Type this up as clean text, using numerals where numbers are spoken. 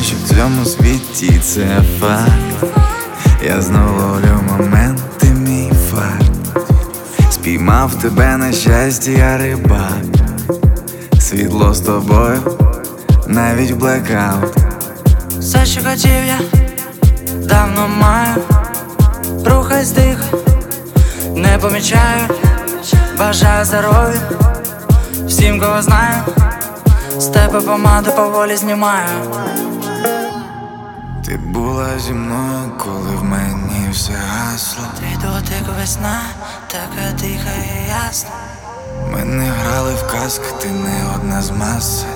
що в цьому світі це факт. Я знову ловлю моменти, мій фарт. Спіймав тебе на щастя, я рибак. Світло з тобою, навіть в блекаут. Все, що хотів я, давно маю. Рухай, здихай, не помічаю. Бажаю здоров'я всім, кого знаю. З тебе помаду поволі знімаю. Ти була зі мною, коли в мені все гасло. Твій дотик весна, така тиха і ясна. Ми не грали в казки, ти не одна з маси.